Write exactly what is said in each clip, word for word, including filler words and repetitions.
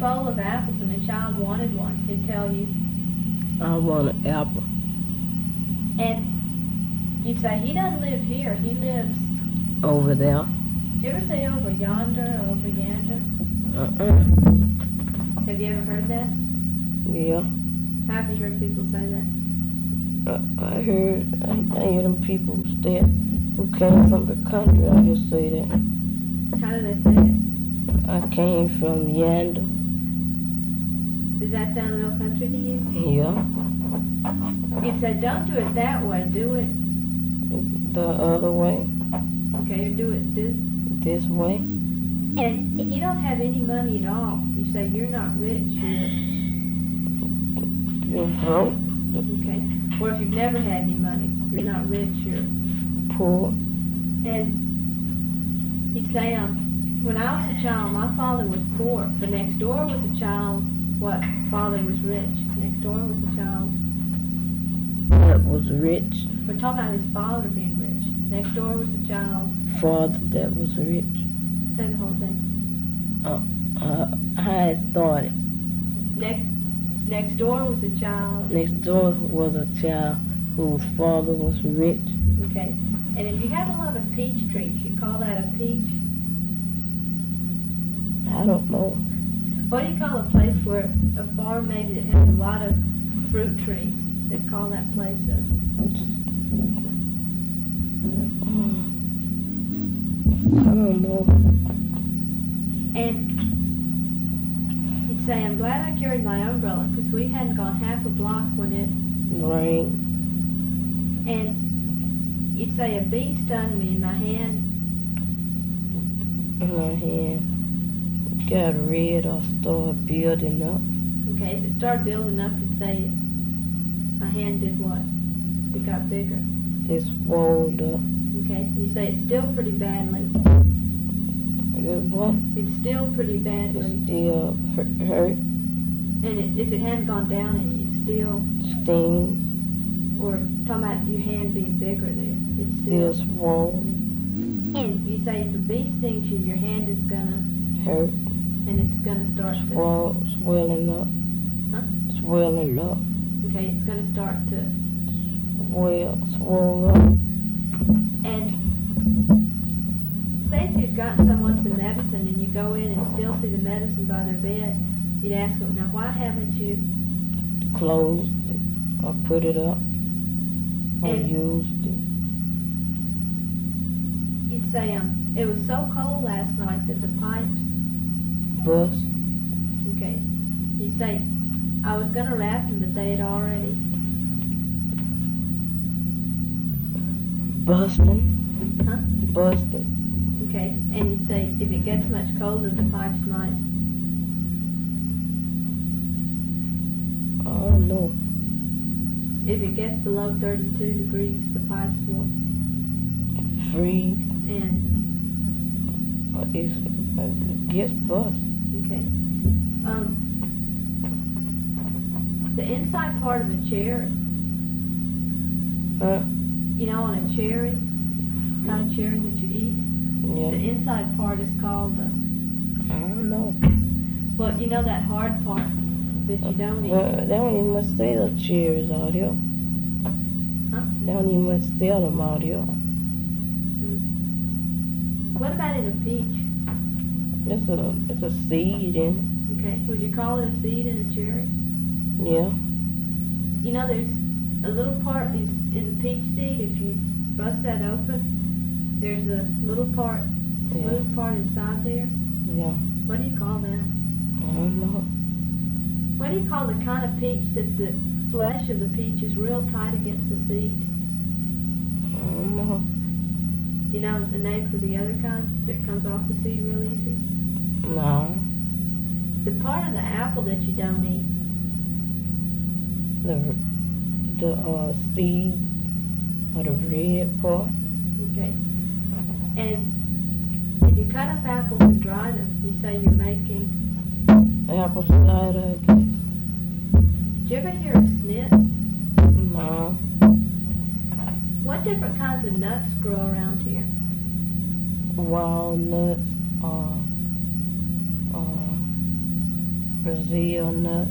bowl of apples and a child wanted one, he'd tell you, I want an apple. and you'd say, he doesn't live here, he lives... Over there? Did you ever say over yonder or over yonder? Uh-uh. Have you ever heard that? Yeah. How have you heard people say that? I, I heard, I, I hear them people that who came from the country, I just say that. How do they say it? I came from yonder. Does that sound real country to you? Yeah. You'd say, don't do it that way, do it, The other way. okay, or do it this. This way. And if you don't have any money at all, you say you're not rich, you're, You're broke. okay. Or if you've never had any money, you're not rich, you're, Poor. and you'd say, um, when I was a child, my father was poor, but next door was a child, what, father was rich. Next door was a child, That was rich. we're talking about his father being rich. Next door was a child, Father that was rich. say the whole thing. Uh, how it started. Next, next door was a child, Next door was a child whose father was rich. okay. And if you have a lot of peach trees, you call that a peach. I don't know. What do you call a place where, a farm maybe that has a lot of fruit trees? They call that place a, I don't know. and you'd say, I'm glad I carried my umbrella because we hadn't gone half a block when it, Rain. and you'd say a bee stung me in my hand, In my hand. Got red or started building up. okay, if it started building up, you'd say my hand did what? It got bigger, It swelled up. okay? You say it's still pretty badly, It what? it's still pretty It badly, still hurt, hurt, and it, if it hadn't gone down and you still, stings, or talking about your hand being bigger there, it's still still, swollen, and you say if a bee stings you, your hand is gonna, hurt, and it's gonna start to, swell, swelling up, huh? swelling up, Okay, it's gonna start to, swell, swell up. and say if you've gotten someone some medicine and you go in and still see the medicine by their bed, you'd ask them, now why haven't you, Closed it or put it up or And- used it. you'd say, um, it was so cold last night that the pipes, Bust, okay, you'd say, I was gonna wrap them, but they had already, busting, huh? busting. Okay, and you'd say, if it gets much colder, the pipes might, I don't know. if it gets below thirty-two degrees, the pipes will, Freeze, and, or it's, it gets bust. okay. Um, the inside part of a cherry, Huh? you know, on a cherry, kind of cherry that you eat, the Yeah. inside part is called the, I don't know. well, you know that hard part that you don't eat, Well, they don't even much sell cherries out here. huh? They don't even much sell them out here. What about in a peach? It's a it's a seed in Okay, would you call it a seed in a cherry? it. Yeah. You know, there's a little part in, in the peach seed, if you bust that open, there's a little part, smooth Yeah. part inside there. Yeah. What do you call that? I don't know. What do you call the kind of peach that the flesh of the peach is real tight against the seed? I don't know. Do you know the name for the other kind that comes off the seed real easy? No. The part of the apple that you don't eat. The the uh seed or the red part. Okay. And if you cut up apples and dry them, you say you're making... Apple cider, I guess. Did you ever hear of snits? No. What different kinds of nuts grow around here? Walnuts, uh, uh, Brazil nuts,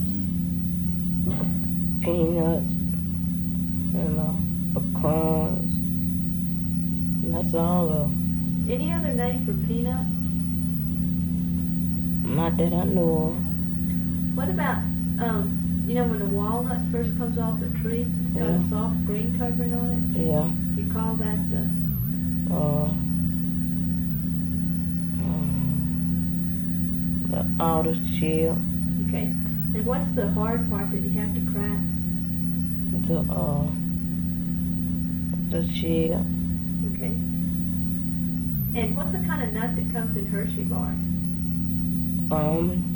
peanuts, and uh, pecans. And that's all of them. Any other name for peanuts? Not that I know of. What about, um, you know, when a walnut first comes off the tree, it's got Yeah. a soft green covering on it? Yeah. You call that the, Uh, um, the outer shell, okay. And what's the hard part that you have to crack? the uh, the shell, Okay. And what's the kind of nut that comes in Hershey bars? almond,